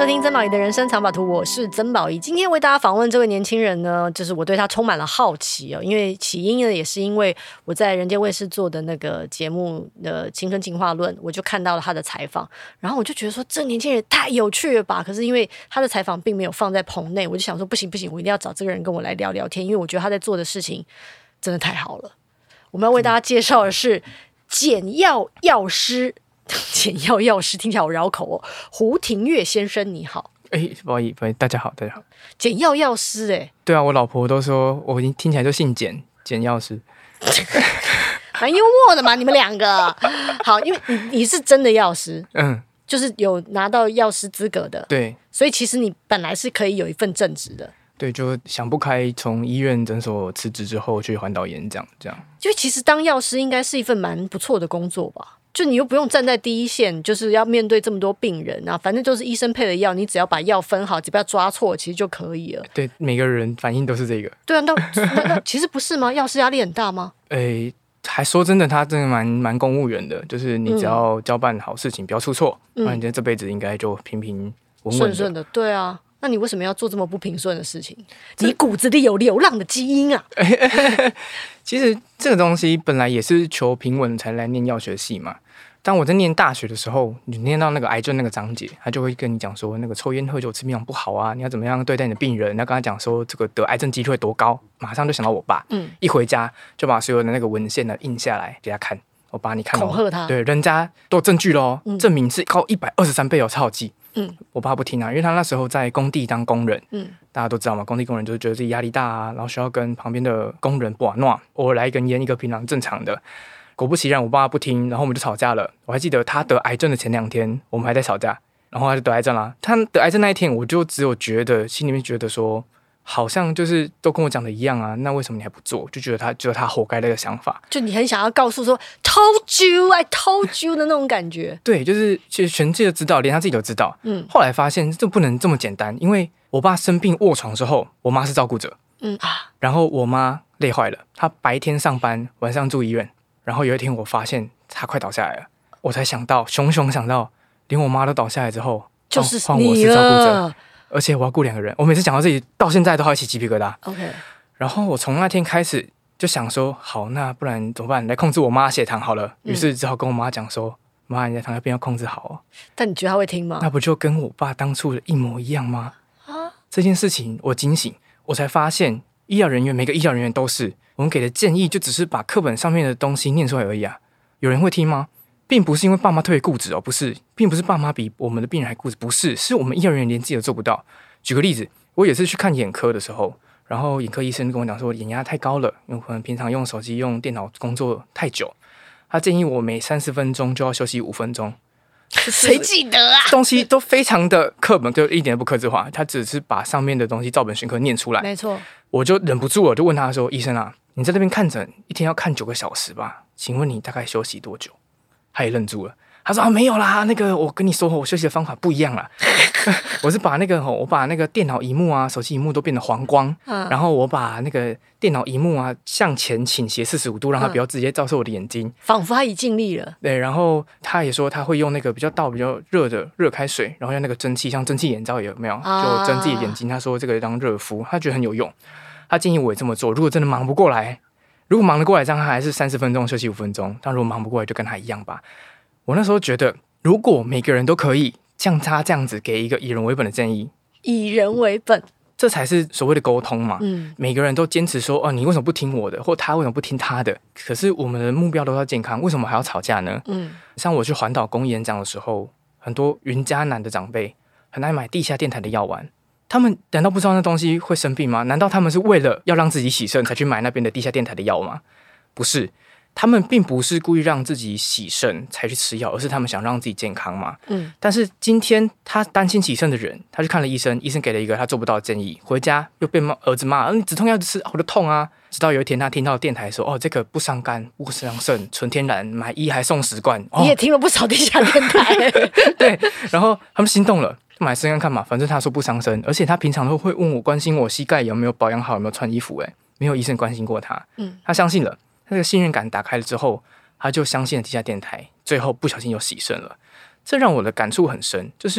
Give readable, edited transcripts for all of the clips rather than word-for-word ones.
收听曾宝仪的人生藏宝图，我是曾宝仪。今天为大家访问这位年轻人呢，就是我对他充满了好奇哦，因为起因呢也是因为我在人间卫视做的那个节目的《青春进化论》，我就看到了他的采访，然后我就觉得说这年轻人太有趣了吧。可是因为他的采访并没有放在棚内，我就想说不行，我一定要找这个人跟我来聊聊天，因为我觉得他在做的事情真的太好了。我们要为大家介绍的是简药药师。简药药师听起来好绕口哦，胡廷岳先生你好。 不好意思，大家好，大家好。 简药药师对啊，我老婆都说我听起来就姓简，简药师， 蛮幽默的嘛，你们两个。好，因为你是真的药师，就是有拿到药师资格的， 对， 所以其实你本来是可以有一份正职的。 对，就想不开，从医院诊所辞职之后去环岛演讲，这样。 就其实当药师应该是一份蛮不错的工作吧。就你又不用站在第一线，就是要面对这么多病人啊，反正都是医生配的药，你只要把药分好，只不要抓错，其实就可以了。 对，每个人反应都是这个。 对啊，那其实不是吗？药师压力很大吗？ 还说真的，他真的蛮公务员的，就是你只要交办好事情，不要出错，那你这辈子应该就平平稳稳的、 顺顺的。对啊，那你为什么要做这么不平顺的事情？你骨子里有流浪的基因啊！ 其实这个东西本来也是求平稳才来念药学系嘛。当我在念大学的时候，你念到那个癌症那个章节，他就会跟你讲说，那个抽烟喝酒吃槟榔不好啊，你要怎么样对待你的病人？你要跟他讲说，这个得癌症几率多高，马上就想到我爸。一回家就把所有的那个文献呢印下来给他看，我爸你看恐吓他， 对，人家都有证据咯，证明是高123倍哦，超好记。我爸不听啊，因为他那时候在工地当工人，大家都知道嘛，工地工人就是觉得自己压力大啊，然后需要跟旁边的工人把闹，偶尔来一根烟，一个槟榔正常的。果不其然，我爸不听，然后我们就吵架了。我还记得他得癌症的前2天，我们还在吵架，然后他就得癌症啦。他得癌症那一天，我就只有觉得心里面觉得说，好像就是都跟我讲的一样啊，那为什么你还不做？就觉得他活该那个想法， 就你很想要告诉说 told you I told you 的那种感觉。 对，就是其实全世界都知道，连他自己都知道。后来发现这不能这么简单，因为我爸生病卧床之后，我妈是照顾者，然后我妈累坏了，她白天上班，晚上住医院。然后有一天我发现他快倒下来了，我才想到，熊想到，连我妈都倒下来之后， 就是换我是照顾者，而且我要顾2个人。我每次讲到这里，到现在都还起鸡皮疙瘩。 OK， 然后我从那天开始就想说，好，那不然怎么办？来控制我妈血糖好了。于是只好跟我妈讲说，妈，你的糖尿病要控制好哦。 但你觉得他会听吗？ 那不就跟我爸当初的一模一样吗？这件事情我惊醒，我才发现医疗人员每个医疗人员都是。我们给的建议就只是把课本上面的东西念出来而已啊，有人会听吗？并不是因为爸妈特别固执哦，不是，并不是爸妈比我们的病人还固执，不是，是我们医疗人员连自己都做不到。举个例子，我也是去看眼科的时候，然后眼科医生跟我讲说，我眼压太高了，因为可能平常用手机、用电脑工作太久，他建议我每30分钟就要休息5分钟。 谁记得啊？ 东西都非常的课本，就一点都不客制化，他只是把上面的东西照本宣科念出来。 没错，我就忍不住了，就问他说：“医生啊，你在这边看诊一天要看9个小时吧？请问你大概休息多久？”他也愣住了，他说：“没有啦，那个我跟你说，我休息的方法不一样啦。我是把那个电脑萤幕啊、手机萤幕都变成黄光，然后我把那个电脑萤幕啊向前倾斜45度，让它不要直接照射我的眼睛， 仿佛他已尽力了。 对，然后他也说他会用那个比较热的热开水，然后用那个蒸汽，像蒸汽眼罩有没有？就蒸自己的眼睛。他说这个当热敷，他觉得很有用。他建议我也这么做。如果真的忙不过来，如果忙得过来，这样他还是30分钟休息5分钟。但如果忙不过来，就跟他一样吧。我那时候觉得，如果每个人都可以像他这样子给一个以人为本的建议， 以人为本， 这才是所谓的沟通嘛。每个人都坚持说，哦，你为什么不听我的，或他为什么不听他的？可是我们的目标都要健康，为什么还要吵架呢？像我去环岛公益演讲的时候，很多云嘉南的长辈很爱买地下电台的药丸。他们难道不知道那东西会生病吗？难道他们是为了要让自己洗肾才去买那边的地下电台的药吗？不是，他们并不是故意让自己洗肾才去吃药，而是他们想让自己健康嘛。但是今天他担心洗肾的人，他去看了医生，医生给了一个他做不到的建议，回家又被儿子骂，你止痛药吃，我的痛啊。直到有一天他听到电台说，哦，这个不伤肝不伤肾，纯天然，买1还送10罐。 你也听了不少地下电台。 对，然后他们心动了。买试看看嘛，反正他说不伤身，而且他平常都会问我关心我膝盖有没有保养好，有没有穿衣服。没有医生关心过他，他相信了，那个信任感打开了之后，他就相信了地下电台，最后不小心有洗肾了。这让我的感触很深，就是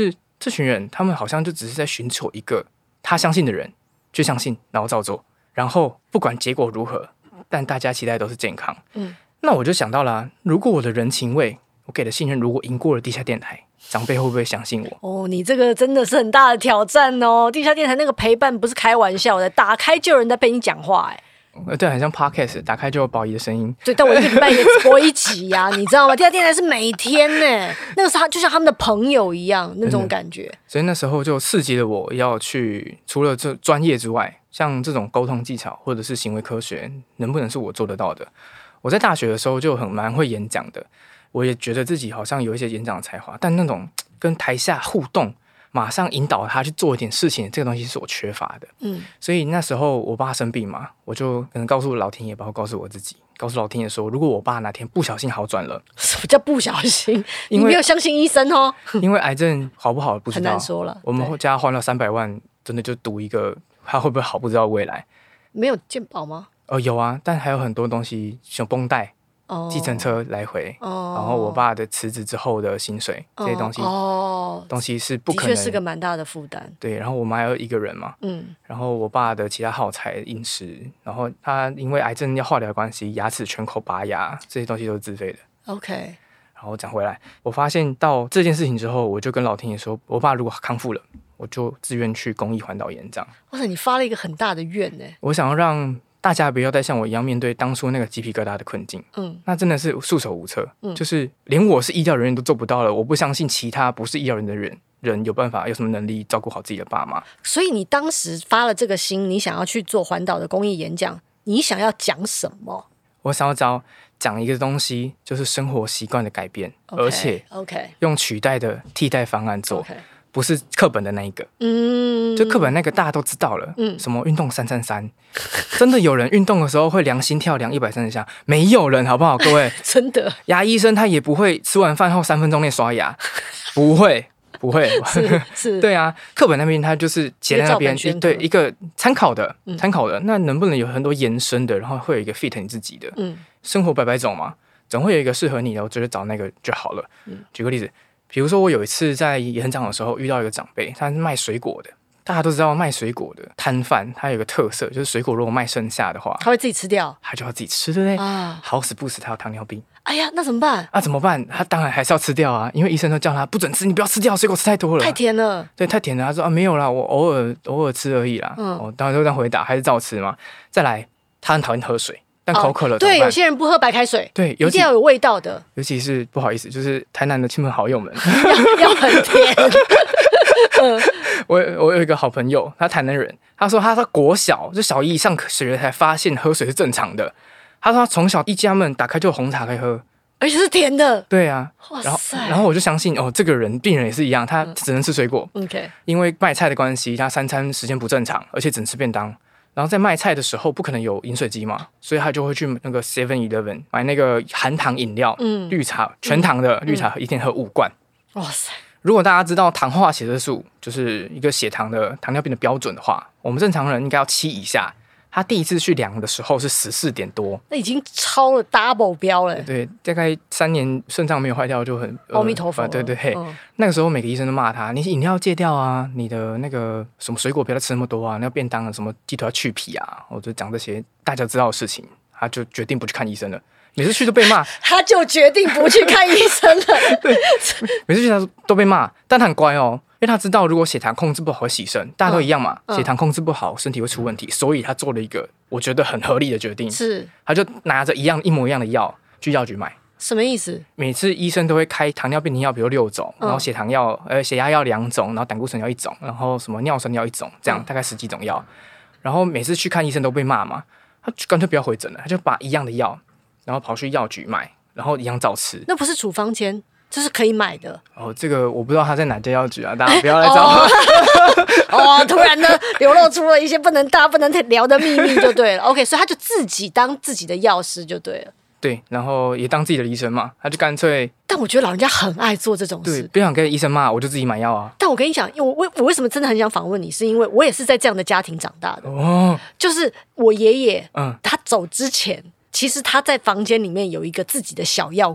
这群人他们好像就只是在寻求一个他相信的人，去相信，然后照做，然后不管结果如何，但大家期待都是健康。那我就想到了，如果我的人情味，我给的信任如果赢过了地下电台，长辈会不会相信我？ 你这个真的是很大的挑战哦！地下电台那个陪伴不是开玩笑的，打开就有人在陪你讲话对，很像 podcast， 打开就有宝仪的声音。 对，但我一个礼拜也只播一集呀，你知道吗？地下电台是每天呢，那个是就像他们的朋友一样那种感觉。 所以那时候就刺激了我要去，除了这专业之外，像这种沟通技巧或者是行为科学，能不能是我做得到的？我在大学的时候就蛮会演讲的，我也觉得自己好像有一些演讲的才华，但那种跟台下互动，马上引导他去做一点事情，这个东西是我缺乏的。所以那时候我爸生病嘛，我就可能告诉老天爷，包括告诉我自己，告诉老天爷说，如果我爸哪天不小心好转了， 什么叫不小心？你没有相信医生哦。 因为癌症好不好不知道， 很难说了。 我们家花了300万，真的就赌一个他会不会好，不知道未来。 没有健保吗？ 有啊，但还有很多东西，像绷带。计程车来回，然后我爸的辞职之后的薪水，这些东西是不可能， 的确是个蛮大的负担。 对，然后我妈要一个人嘛，然后我爸的其他耗材、饮食，然后他因为癌症要化疗的关系，牙齿全口拔牙，这些东西都是自费的。 OK。 然后讲回来，我发现到这件事情之后，我就跟老天爷说，我爸如果康复了，我就自愿去公益环岛演讲。 哇塞，你发了一个很大的愿呢！ 我想要让大家不要再像我一样面对当初那个鸡皮疙瘩的困境，那真的是束手无策，就是连我是医疗人员都做不到了，我不相信其他不是医疗人的人有办法有什么能力照顾好自己的爸妈。所以你当时发了这个心，你想要去做环岛的公益演讲，你想要讲什么？ 我想要讲一个东西，就是生活习惯的改变，而且用取代的替代方案做。不是课本的那一个，就课本那个大家都知道了，什么运动333，真的有人运动的时候会量心跳，量130下，没有人，好不好，各位？ 真的， 牙医生他也不会吃完饭后3分钟内刷牙，不会， 是， 对啊，课本那边他就是写在那边，对，一个参考的，那能不能有很多延伸的，然后会有一个 fit 你自己的，生活百百种嘛，总会有一个适合你的，我觉得找那个就好了。举个例子。比如说我有一次在演讲的时候遇到一个长辈，他是卖水果的，大家都知道卖水果的摊贩他有个特色，就是水果如果卖剩下的话， 他会自己吃掉， 他就要自己吃，对不对？好死不死他有糖尿病， 哎呀，那怎么办？ 怎么办？他当然还是要吃掉啊，因为医生都叫他不准吃，你不要吃掉，水果吃太多了， 太甜了。 对，太甜了。他说没有啦，我偶尔吃而已啦。当然就这样回答，还是照吃嘛。再来，他很讨厌喝水。但口渴了， 对，有些人不喝白开水， 对， 一定要有味道的。 尤其是不好意思，就是台南的亲朋好友们要很甜。 我有一个好朋友，他台南人，他说他国小就小一上学才发现喝水是正常的。他说他从小一家门打开就有红茶可以喝， 而且是甜的。 对啊，然后我就相信这个病人也是一样，他只能吃水果。因为卖菜的关系，他3餐时间不正常，而且只能吃便当。然后在卖菜的时候不可能有饮水机嘛，所以他就会去那个 7-Eleven 买那个含糖饮料，绿茶全糖的绿茶，一天喝5罐。哇塞！如果大家知道糖化血色素就是一个血糖的糖尿病的标准的话，我们正常人应该要7以下。他第一次去量的时候是14点多， 那已经超了 double 标了。 对，大概3年肾脏没有坏掉就很阿弥陀佛。 对，那个时候每个医生都骂他，你饮料戒掉啊，你的那个什么水果不要吃那么多啊，那要便当什么鸡腿要去皮啊，我就讲这些大家知道的事情，他就决定不去看医生了。每次去都被骂， 他就决定不去看医生了。 对，每次去他都被骂，但他很乖哦。因为他知道如果血糖控制不好会洗肾，大家都一样嘛，血糖控制不好身体会出问题，所以他做了一个我觉得很合理的决定， 是他就拿着一模一样的药去药局买。 什么意思？ 每次医生都会开糖尿病的药，比如6种，然后血糖药血压药2种，然后胆固醇药1种，然后什么尿酸药1种，这样大概10几种药。然后每次去看医生都被骂嘛，他干脆不要回诊了，他就把一样的药，然后跑去药局买，然后一样照吃。 那不是处方签，这是可以买的。 这个我不知道他在哪家药局啊，大家不要来找我。 突然呢流露出了一些大家不能聊的秘密就对了。OK， 所以他就自己当自己的药师就对了。 对，然后也当自己的医生嘛，他就干脆。 但我觉得老人家很爱做这种事， 对，不想跟医生骂，我就自己买药啊。 但我跟你讲，因为我为什么真的很想访问你，是因为我也是在这样的家庭长大的。就是我爷爷，他走之前，其实他在房间里面有一个自己的小药柜。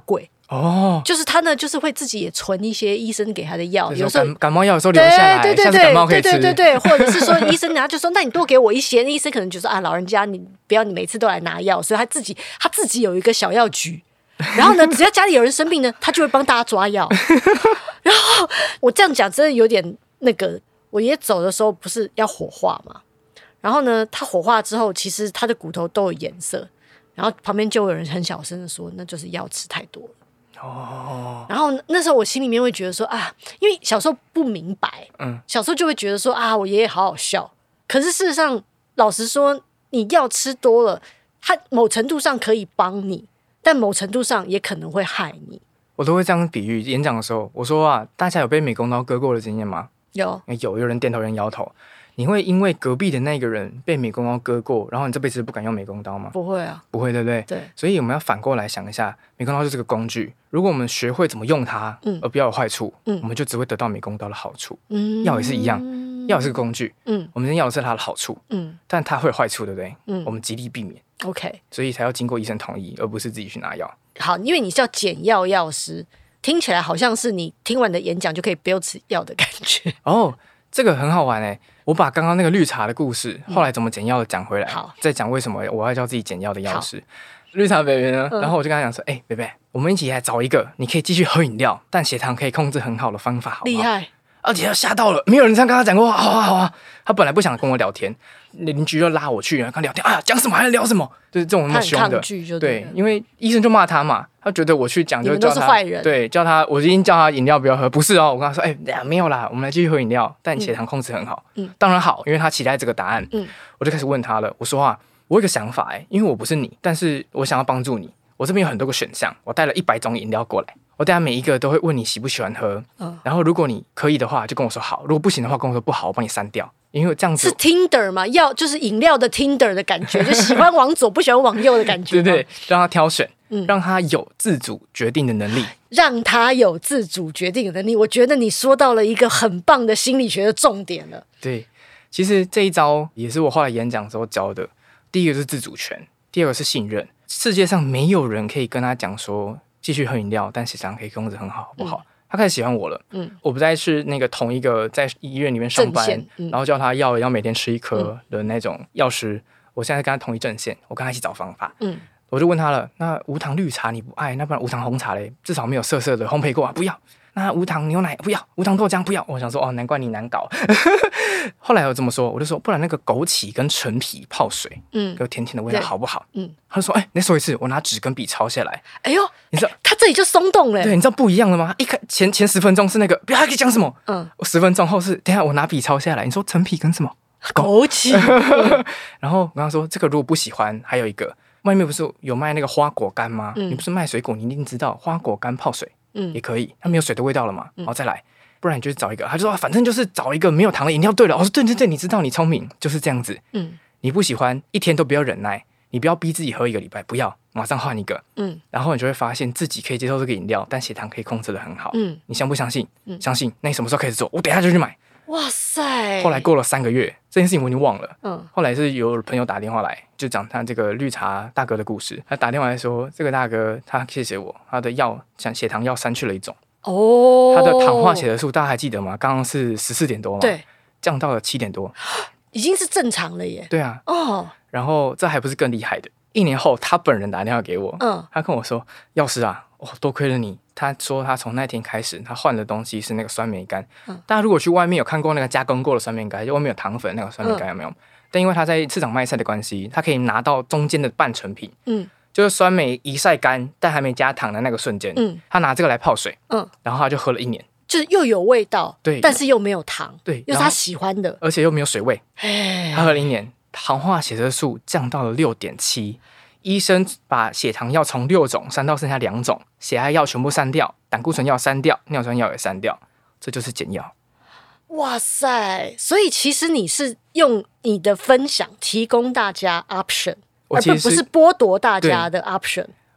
就是他呢，就是会自己也存一些医生给他的药，有时候感冒药有时候留下来，下次感冒可以吃， 对，或者是说医生他就说，那你多给我一些，医生可能就说啊，老人家你不要你每次都来拿药，所以他自己有一个小药局。然后呢，只要家里有人生病呢，他就会帮大家抓药。然后我这样讲真的有点那个，我爷爷走的时候不是要火化嘛？然后呢，他火化之后，其实他的骨头都有颜色。然后旁边就有人很小声的说，那就是药吃太多了。然后那时候我心里面会觉得说啊，因为小时候不明白，小时候就会觉得说啊，我爷爷好好笑。可是事实上，老实说，你药吃多了，它某程度上可以帮你。但某程度上也可能会害你。 我都会这样比喻。演讲的时候，我说啊，大家有被美工刀割过的经验吗？有人点头，有人摇头。你会因为隔壁的那个人被美工刀割过，然后你这辈子不敢用美工刀吗？ 不会啊， 不会，对不对？ 对。 所以我们要反过来想一下，美工刀就是个工具。如果我们学会怎么用它，而不要有坏处，我们就只会得到美工刀的好处。药也是一样，药是个工具，我们要的是它的好处，但它会有坏处，对不对？我们极力避免。 OK， 所以才要经过医生同意，而不是自己去拿药。 好，因为你是要减药药师，听起来好像是你听完的演讲就可以不用吃药的感觉。 这个很好玩欸。我把刚刚那个绿茶的故事，后来怎么减药的讲回来，再讲为什么我要叫自己减药的药师。绿茶北北呢，然后我就跟他讲说，北北，我们一起来找一个你可以继续喝饮料，但血糖可以控制很好的方法，好不好？ 厉害。 而且他吓到了，没有人这样跟他讲过。好啊。他本来不想跟我聊天，邻居就拉我去跟他聊天。讲什么还能聊什么？就是这种那么凶的。对，因为医生就骂他嘛，他觉得我去讲就叫他， 你们都是坏人。 对，叫他，我已经叫他饮料不要喝，不是哦。我跟他说，没有啦，我们来继续喝饮料，但血糖控制很好。当然好，因为他期待这个答案。我就开始问他了，我说我有个想法因为我不是你，但是我想要帮助你。我这边有很多个选项，我带了100种饮料过来。我等下每一个都会问你喜不喜欢喝，然后如果你可以的话就跟我说好，如果不行的话跟我说不好，我帮你删掉，因为这样子是 Tinder 嘛，就是饮料的 Tinder 的感觉，就喜欢往左不喜欢往右的感觉。 对，让他挑选，让他有自主决定的能力， 让他有自主决定的能力。我觉得你说到了一个很棒的心理学的重点了。 对，其实这一招也是我后来演讲的时候教的。第一个是自主权，第二个是信任。世界上没有人可以跟他讲说继续喝饮料，但血糖可以控制很好，好不好？他开始喜欢我了。我不再是那个同一个在医院里面上班，然后叫他要每天吃1颗的那种药师。我现在跟他同一阵线，我跟他一起找方法。我就问他了，那无糖绿茶你不爱，那不然无糖红茶嘞？至少没有涩涩的烘焙过不要。那无糖牛奶不要，无糖豆浆不要。我想说难怪你难搞。后来我这么说，我就说不然那个枸杞跟陈皮泡水，有甜甜的味道好不好？他就说你再说一次，我拿纸跟笔抄下来。 哎呦， 你知道他这里就松动了。 对，你知道不一样了吗？前10分钟是那个，不要还可以讲什么？我10分钟后是等一下我拿笔抄下来。你说陈皮跟什么？ 枸杞。 然后我跟他说，这个如果不喜欢，还有一个外面不是有卖那个花果干吗？你不是卖水果，你一定知道花果干泡水。也可以，它没有水的味道了嘛，然后再来，不然你就找一个。他就说反正就是找一个没有糖的饮料。对了，我说对，你知道你聪明，就是这样子。你不喜欢1天都不要忍耐，你不要逼自己喝1个礼拜，不要马上换一个。然后你就会发现自己可以接受这个饮料，但血糖可以控制得很好。你相不相信？相信。那你什么时候开始做？我等一下就去买。 哇塞！ 后来过了3个月，这件事情我已经忘了。后来是有朋友打电话来，就讲他这个绿茶大哥的故事。他打电话来说，这个大哥他谢谢我，他的药像血糖药删去了1种。他的糖化血色素大家还记得吗？刚刚是14点多嘛， 对， 降到了7点多， 已经是正常了耶。 对啊。然后这还不是更厉害的，1年后他本人打电话给我，他跟我说，药师啊，多亏了你。他说他从那天开始，他换的东西是那个酸梅干。大家如果去外面有看过那个加工过的酸梅干，就外面有糖粉那个酸梅干有没有？但因为他在市场卖菜的关系，他可以拿到中间的半成品。就是酸梅一晒干但还没加糖的那个瞬间，他拿这个来泡水，然后他就喝了1年， 就是又有味道， 对， 但是又没有糖， 对， 又是他喜欢的， 而且又没有水味。他喝了1年，糖化血色素降到了6.7。医生把血糖药从6种删到剩下2种，血压药全部删掉，胆固醇药删掉，尿酸药也删掉，这就是减药。 哇塞！所以其实你是用你的分享提供大家 option，而不是剥夺大家的 option。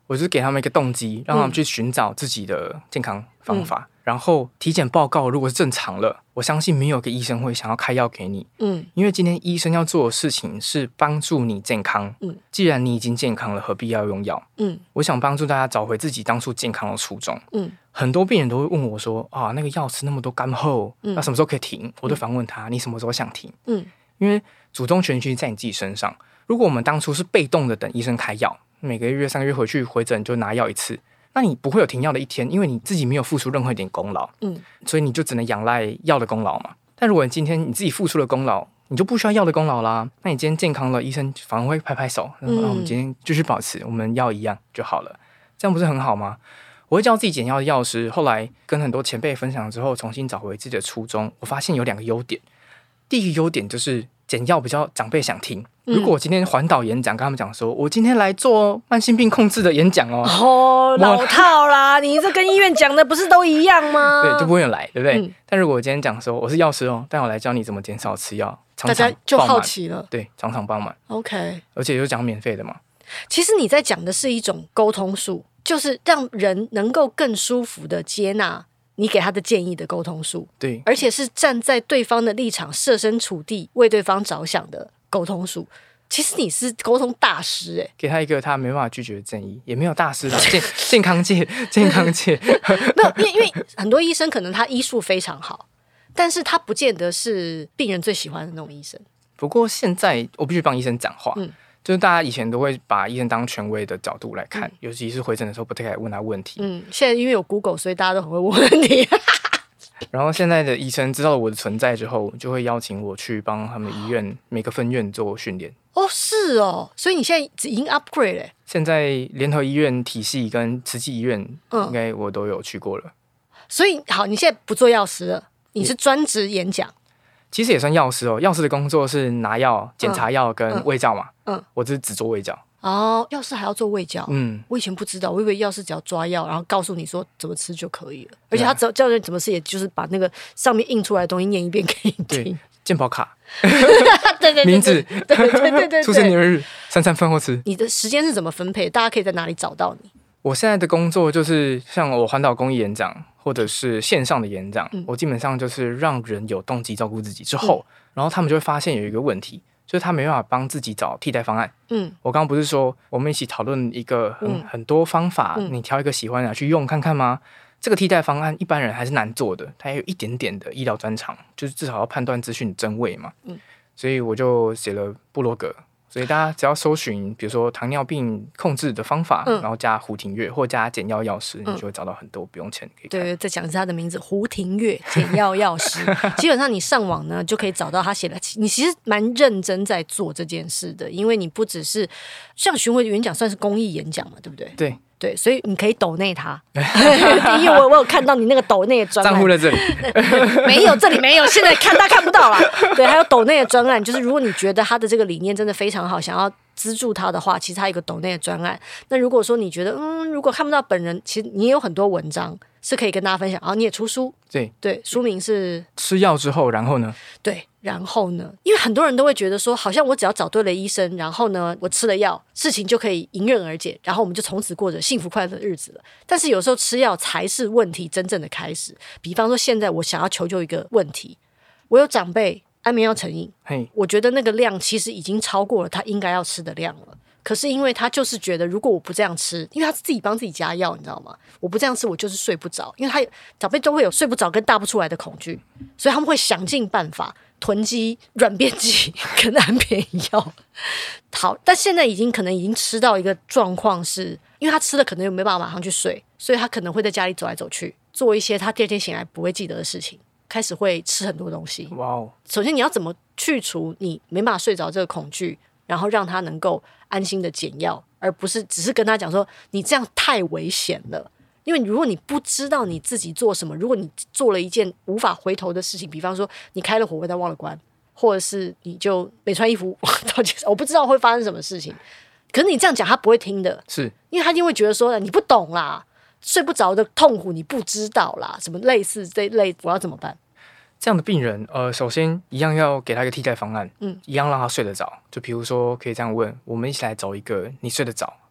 我就是给他们一个动机，让他们去寻找自己的健康方法。然后体检报告如果是正常了，我相信没有个医生会想要开药给你。因为今天医生要做的事情是帮助你健康。既然你已经健康了，何必要用药？我想帮助大家找回自己当初健康的初衷。很多病人都会问我说啊，那个药吃那么多干后，那什么时候可以停？我就反问他，你什么时候想停？因为主动权其实在你自己身上。如果我们当初是被动的等医生开药，每个月3个月回诊就拿药一次，那你不会有停药的一天，因为你自己没有付出任何一点功劳。所以你就只能仰赖药的功劳嘛。但如果你今天你自己付出了功劳，你就不需要药的功劳啦。那你今天健康了，医生反而会拍拍手，我们今天继续保持我们药一样就好了，这样不是很好吗？我会教自己减药的药师，后来跟很多前辈分享之后，重新找回自己的初衷。我发现有2个优点。第一个优点就是减药比较长辈想听。如果我今天环岛演讲，跟他们讲说，我今天来做慢性病控制的演讲哦， 老套啦，你这跟医院讲的不是都一样吗？ 对，就不会有人来，对不对？但如果我今天讲说我是药师哦，但我来教你怎么减少吃药， 大家就好奇了。 对，场场爆满。 OK， 而且又讲免费的嘛。 其实你在讲的是一种沟通术，就是让人能够更舒服的接纳你给他的建议的沟通术。 对， 而且是站在对方的立场，设身处地为对方着想的沟通术。其实你是沟通大师欸， 给他一个他没办法拒绝的建议，也没有大师啦，健康界没有，因为很多医生可能他医术非常好，但是他不见得是病人最喜欢的那种医生。 不过现在我必须帮医生讲话，就是大家以前都会把医生当权威的角度来看，尤其是回诊的时候不太敢问他问题。 现在因为有 Google， 所以大家都很会问问题。 然后现在的医生知道了我的存在之后，就会邀请我去帮他们医院每个分院做训练。是哦，所以你现在已经 upgrade 了。现在联合医院体系跟慈济医院，应该我都有去过了。所以好，你现在不做药师了，你是专职演讲。其实也算药师哦，药师的工作是拿药、检查药跟卫教嘛。我只做卫教。药师还要做卫教。我以前不知道，我以为药师只要抓药，然后告诉你说怎么吃就可以了，而且他只要教人怎么吃，也就是把那个上面印出来的东西念一遍给你听。对，健保卡，对，名字，对，出生年月日，3餐饭后吃。你的时间是怎么分配？大家可以在哪里找到你？我现在的工作就是像我环岛公益演讲，或者是线上的演讲，我基本上就是让人有动机照顾自己之后，然后他们就会发现有一个问题。就是他没办法帮自己找替代方案。我刚刚不是说我们一起讨论一个很多方法，你挑一个喜欢的去用看看吗？这个替代方案一般人还是难做的，它也有一点点的医疗专长，就是至少要判断资讯的真伪嘛。所以我就写了部落格，所以大家只要搜寻比如说糖尿病控制的方法，然后加胡廷岳或加减药药师，你就会找到很多不用钱可以看。对，再讲一下他的名字，胡廷岳减药药师。基本上你上网呢就可以找到他写的，你其实蛮认真在做这件事的，因为你不只是像巡回演讲算是公益演讲嘛，对不对？对，所以你可以抖内他。因为我有看到你那个抖内的专案，账户在这里。没有，这里没有，现在大家看不到啦。对，还有抖内的专案，就是如果你觉得他的这个理念真的非常好，想要资助他的话，其实他有一个抖内的专案。那如果说你觉得如果看不到本人，其实你也有很多文章是可以跟大家分享。然后你也出书，对，书名是吃药之后，然后呢？对，然后呢？因为很多人都会觉得说，好像我只要找对了医生，然后呢，我吃了药，事情就可以迎刃而解，然后我们就从此过着幸福快乐的日子了。但是有时候吃药才是问题真正的开始。比方说，现在我想要求救一个问题，我有长辈安眠药成瘾，我觉得那个量其实已经超过了他应该要吃的量了。可是因为他就是觉得，如果我不这样吃，因为他是自己帮自己加药，你知道吗？我不这样吃，我就是睡不着。因为他长辈都会有睡不着跟大不出来的恐惧，所以他们会想尽办法囤积软便剂跟安眠药。好，但现在可能已经吃到一个状况是，因为他吃了可能又没办法马上去睡，所以他可能会在家里走来走去，做一些他第二天醒来不会记得的事情，开始会吃很多东西。首先你要怎么去除你没办法睡着这个恐惧，然后让他能够安心的减药，而不是只是跟他讲说你这样太危险了。因为如果你不知道你自己做什么，如果你做了一件无法回头的事情，比方说你开了火但忘了关，或者是你就没穿衣服我不知道会发生什么事情。可是你这样讲他不会听的，是因为他一定会觉得说你不懂啦，睡不着的痛苦你不知道啦，什么类似这类，我要怎么办？这样的病人，首先一样要给他一个替代方案，一样让他睡得着。就比如说，可以这样问：我们一起来找一个你睡得着，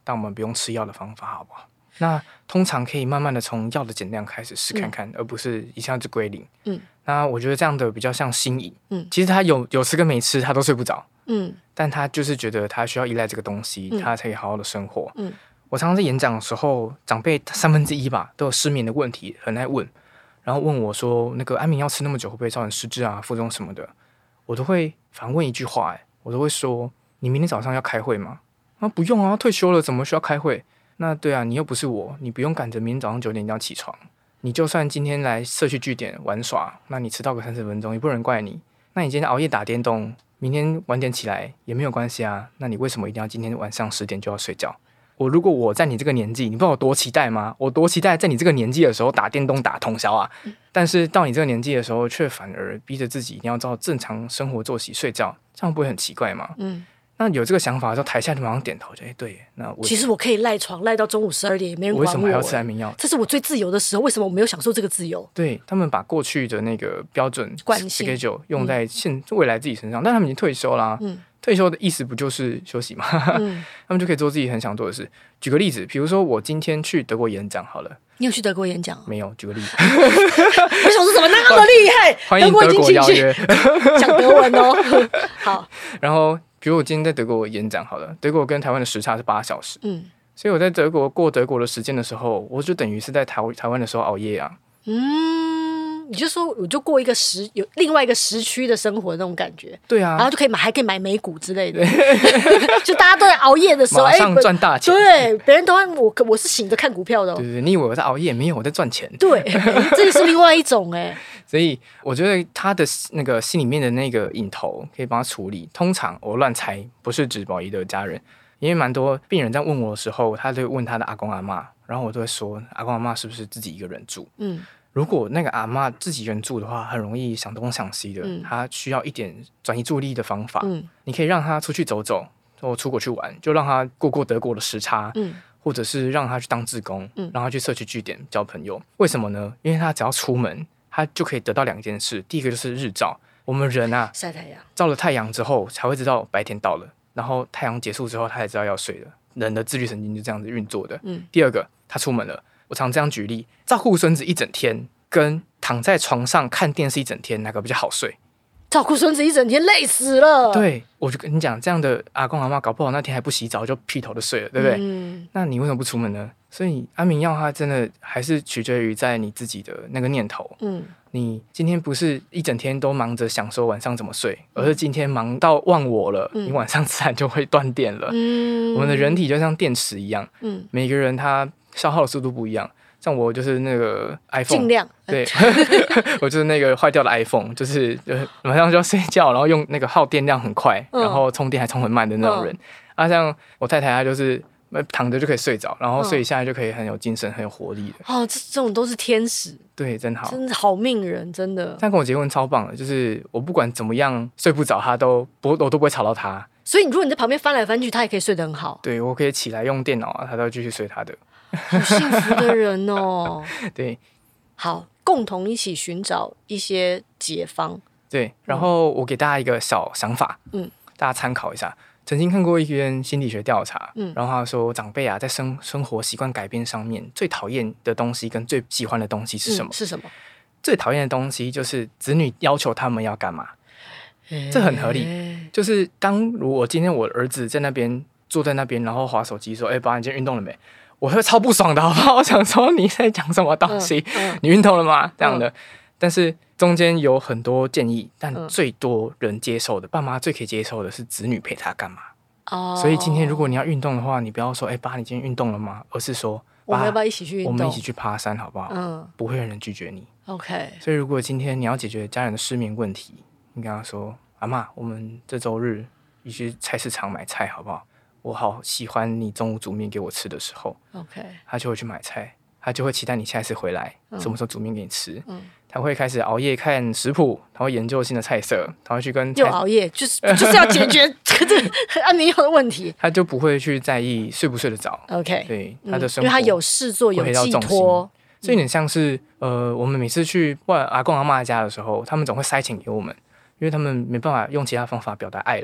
但我们不用吃药的方法，好不好？那通常可以慢慢的从药的减量开始试看看，而不是一下子归零。那我觉得这样的比较像心瘾。其实他有吃跟没吃，他都睡不着。但他就是觉得他需要依赖这个东西，他才可以好好的生活。我常常在演讲的时候，长辈1/3吧都有失眠的问题，很爱问，然后问我说，那个安眠药吃那么久会不会造成失智啊、副作用什么的？我都会反问一句话，我都会说，你明天早上要开会吗？不用啊，退休了怎么需要开会？那对啊，你又不是我，你不用赶着明天早上9点一定要起床。你就算今天来社区据点玩耍，那你迟到个30分钟也不能怪你。那你今天熬夜打电动，明天晚点起来也没有关系啊。那你为什么一定要今天晚上10点就要睡觉？如果我在你这个年纪，你不知道我多期待吗？我多期待在你这个年纪的时候打电动打通宵啊！但是到你这个年纪的时候，却反而逼着自己一定要照正常生活作息睡觉，这样不会很奇怪吗？那有这个想法的时候，台下就马上点头，就对。那其实我可以赖床赖到中午12点，也没人管我。 为什么还要吃安眠药？ 这是我最自由的时候，为什么我没有享受这个自由？ 对，他们把过去的那个标准惯性 schedule 用在未来自己身上，但他们已经退休啦。退休的意思不就是休息吗？他们就可以做自己很想做的事。举个例子，比如说我今天去德国演讲好了。 你有去德国演讲？ 没有，举个例子。 我想说怎么那么厉害？ 欢迎德国邀约， 讲德文哦。好， 然后比如我今天在德国演讲好了，德国跟台湾的时差是8小时，所以我在德国过德国的时间的时候，我就等于是在台湾的时候熬夜啊。 你就说我就过有另外一个时区的生活那种感觉。 对啊， 然后就还可以买美股之类的。就大家都在熬夜的时候， 马上赚大钱。 对，别人都我是醒着看股票的。 对，你以为我在熬夜？没有，我在赚钱。 对，这也是另外一种所以我觉得他的那个心里面的那个瘾头可以帮他处理。通常我乱猜，不是指宝仪的家人，因为蛮多病人在问我的时候，他就问他的阿公阿嬷，然后我都会说，阿公阿嬷是不是自己一个人住？如果那个阿嬷自己人住的话，很容易想东想西的，他需要一点转移注意力的方法。你可以让他出去走走，或出国去玩，就让他过德国的时差，或者是让他去当志工，让他去社区据点交朋友。为什么呢？因为他只要出门，他就可以得到2件事。第一个就是日照，我们人啊， 晒太阳， 照了太阳之后才会知道白天到了，然后太阳结束之后，他才知道要睡了。人的自律神经就这样子运作的。第二个，他出门了，我常这样举例：照顾孙子一整天，跟躺在床上看电视一整天，哪个比较好睡？ 照顾孙子一整天累死了。 对，我就跟你讲，这样的阿公阿嬷搞不好那天还不洗澡就劈头就睡了，对不对？那你为什么不出门呢？所以安眠药它真的还是取决于在你自己的那个念头。你今天不是一整天都忙着想说晚上怎么睡，而是今天忙到忘我了，你晚上自然就会断电了。我们的人体就像电池一样，每个人他消耗的速度不一样。像我就是那个 iPhone， 尽量对，我就是那个坏掉的 iPhone，就是晚上就要睡觉，然后用那个耗电量很快，然后充电还充很慢的那种人。像我太太，她就是躺着就可以睡着，然后睡一下就可以很有精神、很有活力的。 这种都是天使， 对，真好， 真的好命人，真的。 这样跟我结婚超棒的，就是我不管怎么样睡不着，我都不会吵到他。 所以如果你在旁边翻来翻去，他也可以睡得很好。 对，我可以起来用电脑啊，他都会继续睡他的。 好幸福的人哦。 对， 好，共同一起寻找一些解方。 对，然后我给大家一个小想法，大家参考一下。曾经看过一篇心理学调查，然后他说长辈啊，在生活习惯改变上面，最讨厌的东西跟最喜欢的东西是什么？ 是什么？ 最讨厌的东西就是子女要求他们要干嘛，这很合理。就是如果今天我儿子在那边坐在那边，然后滑手机说：“爸，你今天运动了没？”我会超不爽的，好不好？我想说你在讲什么东西？你运动了吗？这样的。但是中间有很多建议，但最多人接受的，爸妈最可以接受的是子女陪他干嘛。所以今天如果你要运动的话，你不要说爸，你今天运动了吗？而是说我们要不要一起去运动？ 我们一起去爬山好不好？不会有人拒绝你。 OK。 所以如果今天你要解决家人的失眠问题，你跟他说：“阿嬷，我们这周日一起去菜市场买菜好不好？我好喜欢你中午煮面给我吃的时候。” OK。 他就会去买菜，他就会期待你下一次回来，什么时候煮面给你吃。他会开始熬夜看食谱，他会研究新的菜色，他会去跟又熬夜，就是要解决这个安眠药的问题。 他就不会去在意睡不睡得着。 OK。 对，他的生活， 因为他有事做，有寄托。 这有点像是我们每次去阿公阿嬷家的时候，他们总会塞钱给我们，因为他们没办法用其他方法表达爱了。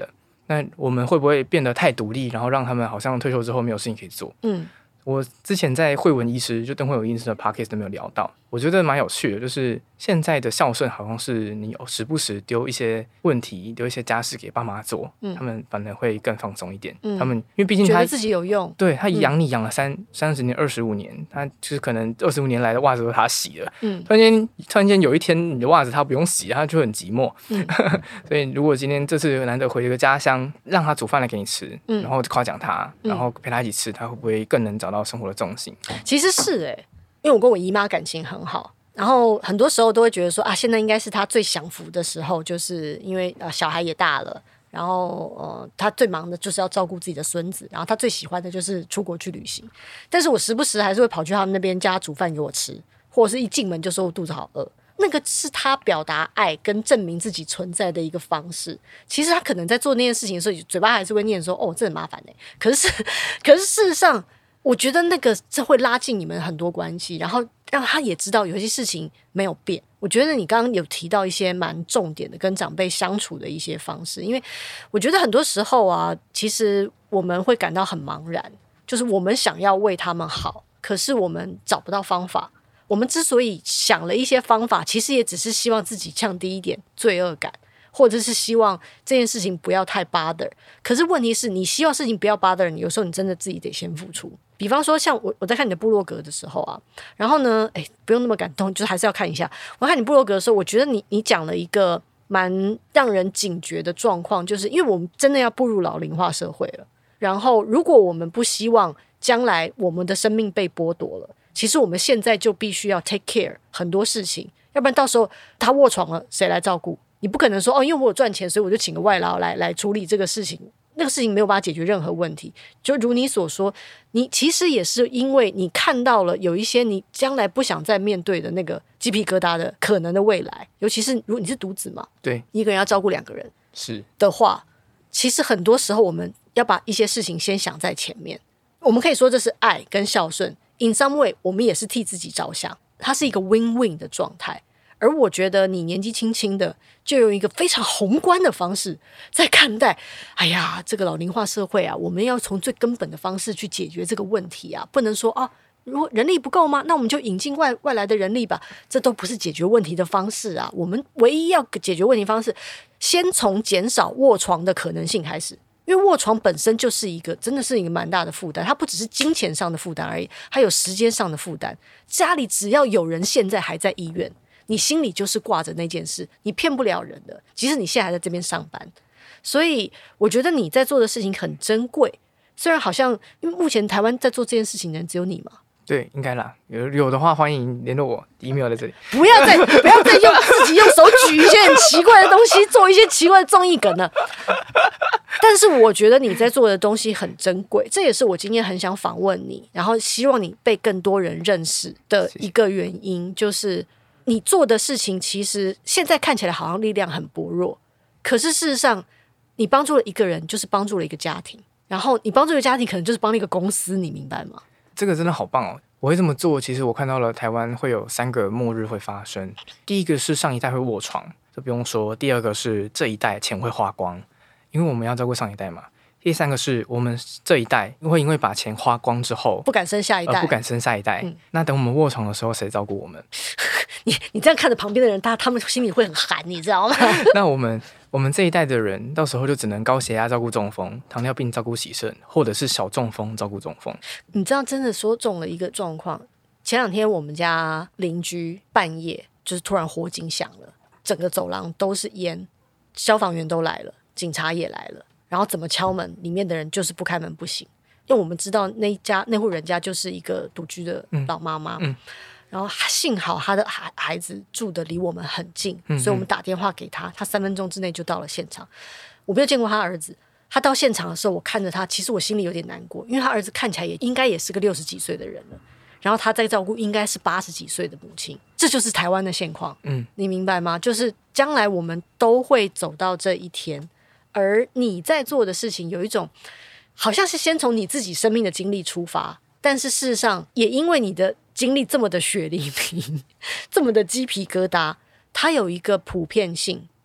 那我们会不会变得太独立，然后让他们好像退休之后没有事情可以做？我之前在惠文医师，就邓惠文医师的 podcast 都没有聊到，我觉得蛮有趣的，就是现在的孝顺好像是你时不时丢一些问题、丢一些家事给爸妈做，他们反而会更放松一点。他们因为毕竟他觉得自己有用， 对他养你养了30年、25年，他就是可能25年来的袜子都他洗了，突然间有一天你的袜子他不用洗，他就很寂寞。所以如果今天这次难得回一个家乡，让他煮饭来给你吃，然后夸奖他，然后陪他一起吃，他会不会更能找到生活的重心？ 其实是因为我跟我姨妈感情很好，然后很多时候都会觉得说啊，现在应该是她最享福的时候，就是因为小孩也大了，然后她最忙的就是要照顾自己的孙子，然后她最喜欢的就是出国去旅行。但是我时不时还是会跑去他们那边家煮饭给我吃，或者是一进门就说我肚子好饿。那个是他表达爱跟证明自己存在的一个方式。其实他可能在做那件事情的时候，嘴巴还是会念说哦，这很麻烦可是事实上，我觉得这会拉近你们很多关系，然后让他也知道有些事情没有变。我觉得你刚刚有提到一些蛮重点的跟长辈相处的一些方式，因为我觉得很多时候啊，其实我们会感到很茫然，就是我们想要为他们好，可是我们找不到方法。我们之所以想了一些方法，其实也只是希望自己降低一点罪恶感，或者是希望这件事情不要太 bother。可是问题是你希望事情不要 bother你，有时候你真的自己得先付出。比方说像我在看你的部落格的时候啊，然后呢不用那么感动，就是还是要看一下。我看你部落格的时候，我觉得你讲了一个蛮让人警觉的状况，就是因为我们真的要步入老龄化社会了，然后如果我们不希望将来我们的生命被剥夺了，其实我们现在就必须要 take care 很多事情，要不然到时候他卧床了谁来照顾？你不可能说因为我有赚钱所以我就请个外劳来处理这个事情，那个事情没有办法解决任何问题。就如你所说，你其实也是因为你看到了有一些你将来不想再面对的那个鸡皮疙瘩的可能的未来，尤其是如果你是独子嘛， 对， 一个人要照顾2个人是的话，其实很多时候我们要把一些事情先想在前面。我们可以说这是爱跟孝顺，in some way 我们也是替自己着想，它是一个 win-win 的状态。而我觉得你年纪轻轻的就用一个非常宏观的方式在看待，哎呀，这个老龄化社会啊，我们要从最根本的方式去解决这个问题啊，不能说如果人力不够吗？那我们就引进外来的人力吧，这都不是解决问题的方式啊。我们唯一要解决问题方式，先从减少卧床的可能性开始。因为卧床本身就是真的是一个蛮大的负担，它不只是金钱上的负担而已，还有时间上的负担。家里只要有人现在还在医院，你心里就是挂着那件事，你骗不了人的，即使你现在还在这边上班。所以我觉得你在做的事情很珍贵，虽然好像因为目前台湾在做这件事情的人只有你嘛。 对，应该啦，有的话欢迎联络我 ，email 在这里。 不要再自己用手举一些很奇怪的东西，做一些奇怪的综艺梗了。但是我觉得你在做的东西很珍贵，这也是我今天很想访问你，然后希望你被更多人认识的一个原因，就是你做的事情其实现在看起来好像力量很薄弱，可是事实上你帮助了一个人就是帮助了一个家庭，然后你帮助一个家庭可能就是帮了一个公司，你明白吗？ 这个真的好棒哦！我会这么做，其实我看到了台湾会有3个末日会发生。第一个是上一代会卧床，这不用说；第二个是这一代钱会花光，因为我们要照顾上一代嘛。第3个是我们这一代会因为把钱花光之后不敢生下一代， 那等我们卧床的时候谁照顾我们？ 你这样看着旁边的人，他们心里会很寒，你知道吗？ 那我们这一代的人到时候就只能高血压照顾中风，糖尿病照顾洗肾，或者是小中风照顾中风。 你知道真的说中了一个状况，前2天我们家邻居半夜就是突然火警响了，整个走廊都是烟，消防员都来了，警察也来了，然后怎么敲门，里面的人就是不开门不行。因为我们知道那户人家就是一个独居的老妈妈，然后幸好他的孩子住的离我们很近，所以我们打电话给他，他3分钟之内就到了现场。我没有见过他儿子，他到现场的时候，我看着他，其实我心里有点难过，因为他儿子看起来应该也是个60几岁的人了，然后他在照顾应该是80几岁的母亲，这就是台湾的现况。你明白吗？就是将来我们都会走到这一天，而你在做的事情有一种好像是先从你自己生命的经历出发，但是事实上也因为你的经历这么的血淋淋，这么的鸡皮疙瘩，它有一个普遍性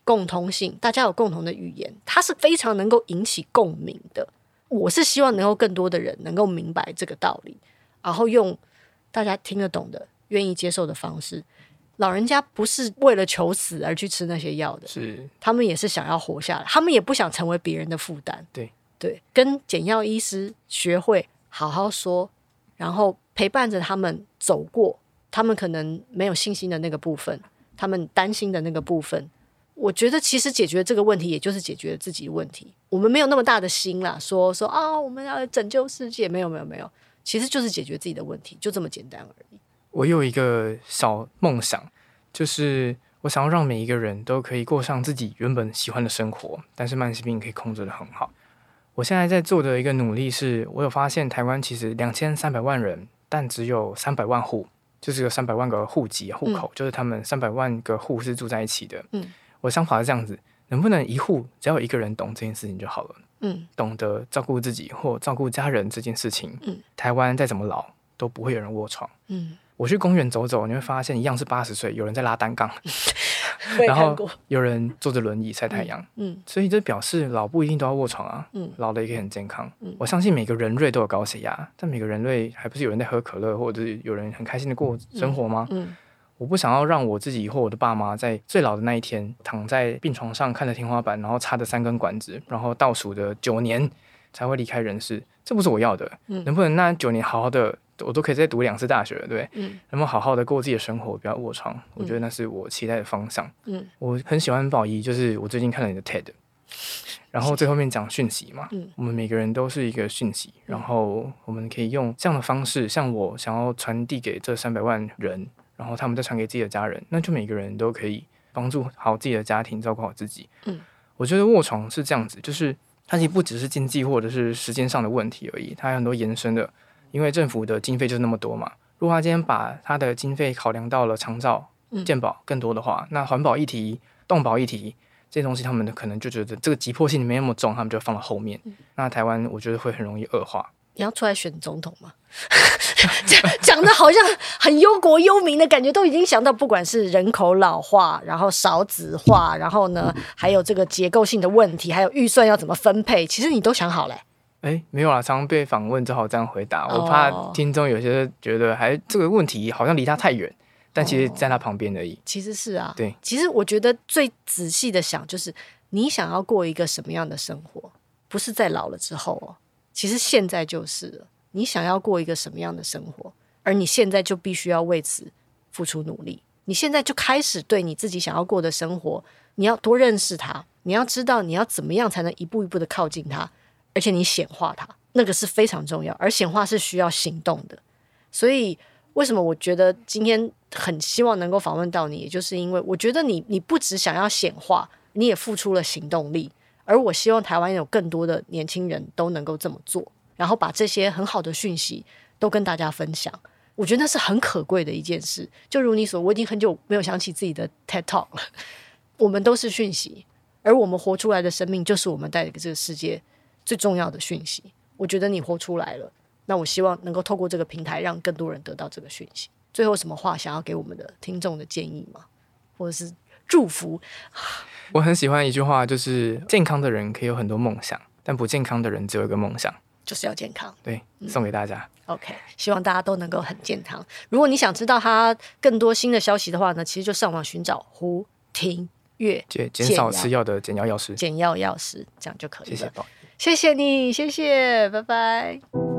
共通性，大家有共同的语言，它是非常能够引起共鸣的。我是希望能够更多的人能够明白这个道理，然后用大家听得懂的、愿意接受的方式。老人家不是为了求死而去吃那些药的， 是他们也是想要活下来，他们也不想成为别人的负担。 对， 跟简药医师学会好好说，然后陪伴着他们走过他们可能没有信心的那个部分，他们担心的那个部分。我觉得其实解决这个问题，也就是解决自己的问题。我们没有那么大的心啦，说啊，我们要拯救世界，没有，其实就是解决自己的问题，就这么简单而已。 我有一个小梦想，就是我想要让每一个人都可以过上自己原本喜欢的生活，但是慢性病可以控制得很好。我现在在做的一个努力是，我有发现台湾其实2300万人，但只有300万户，就是有300万个户籍户口，就是他们300万个户是住在一起的。我的想法是这样子，能不能一户只要有一个人懂这件事情就好了，懂得照顾自己或照顾家人这件事情，台湾再怎么老都不会有人卧床。我去公园走走，你会发现一样是80岁，有人在拉单杠然后有人坐着轮椅晒太阳，所以这表示老不一定都要卧床啊，老的也可以很健康。我相信每个人类都有高血压，但每个人类还不是有人在喝可乐，或者是有人很开心的过生活吗？我不想要让我自己或我的爸妈在最老的那一天躺在病床上看着天花板，然后插着3根管子，然后倒数的9年才会离开人世，这不是我要的。能不能那9年好好的，我都可以再读2次大学了，对不对？能不能好好的过自己的生活，不要卧床？我觉得那是我期待的方向。我很喜欢宝仪，就是我最近看了你的 TED， 然后最后面讲讯息嘛，我们每个人都是一个讯息，然后我们可以用这样的方式，像我想要传递给这300万人，然后他们再传给自己的家人，那就每个人都可以帮助好自己的家庭，照顾好自己。我觉得卧床是这样子，就是它其实不只是经济或者是时间上的问题而已，它有很多延伸的，因为政府的经费就是那么多嘛。如果他今天把他的经费考量到了长照、健保更多的话，那环保议题、动保议题这些东西，他们可能就觉得这个急迫性没那么重，他们就放到后面。那台湾我觉得会很容易恶化。 你要出来选总统吗？讲的好像很忧国忧民的感觉，都已经想到不管是人口老化，然后少子化，然后呢还有这个结构性的问题，还有预算要怎么分配，其实你都想好了。 没有啦，常常被访问只好这样回答。我怕听众有些觉得这个问题好像离他太远，但其实在他旁边而已。 其实是啊， 对。 其实我觉得最仔细的想，就是你想要过一个什么样的生活，不是在老了之后哦，其实现在就是了。你想要过一个什么样的生活，而你现在就必须要为此付出努力。你现在就开始对你自己想要过的生活，你要多认识它，你要知道你要怎么样才能一步一步的靠近它，而且你显化它，那个是非常重要，而显化是需要行动的。所以为什么我觉得今天很希望能够访问到你，也就是因为我觉得你不只想要显化，你也付出了行动力，而我希望台湾有更多的年轻人都能够这么做，然后把这些很好的讯息都跟大家分享。我觉得那是很可贵的一件事。就如你所，我已经很久没有想起自己的 TED Talk 了。我们都是讯息，而我们活出来的生命就是我们带给这个世界最重要的讯息。我觉得你活出来了，那我希望能够透过这个平台让更多人得到这个讯息。最后什么话想要给我们的听众的建议吗？或者是祝福？ 我很喜欢一句话，就是健康的人可以有很多梦想，但不健康的人只有一个梦想， 就是要健康。 对，送给大家。 OK， 希望大家都能够很健康。如果你想知道他更多新的消息的话呢，其实就上网寻找胡廷岳， 减少吃药的减药药师， 减药药师，这样就可以了。 谢谢， 谢谢你，谢谢，拜拜。